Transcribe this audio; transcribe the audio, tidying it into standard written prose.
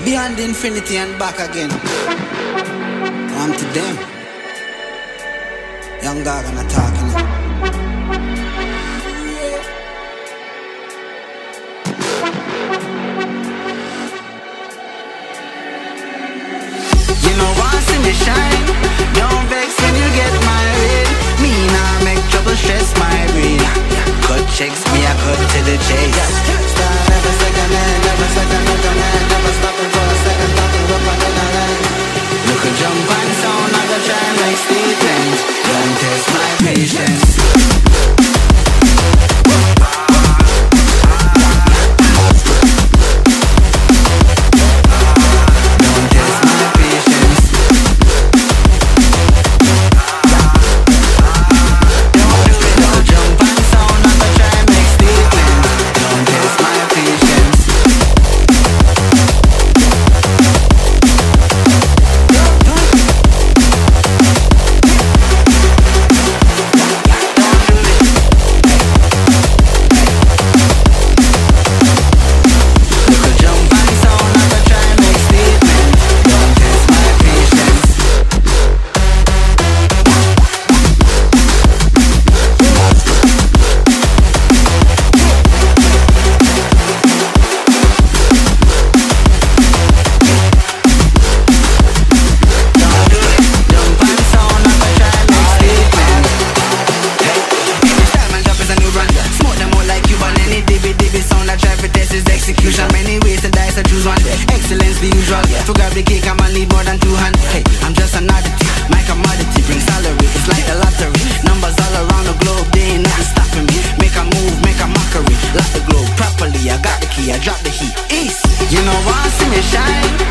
beyond infinity and back again. On to them. Young Gaga not talking. You know once in the shine, don't vex when you get married. Me nah make trouble stress my brain. Cut checks, me I cut to the chase. Start every second and every second look on hand. Never stopping for a second, talking up on the line. Look a jump and sound, I go try and make statements. Don't test my patience. Many ways to dice, I choose one. Excellence the usual. To grab the cake, I'ma need more than 2 hands. Hey, I'm just an oddity. My commodity brings salary. It's like the lottery. Numbers all around the globe, they ain't nothing stopping me. Make a move, make a mockery. Lock the globe properly. I got the key, I drop the heat. East, you know, want to see me shine.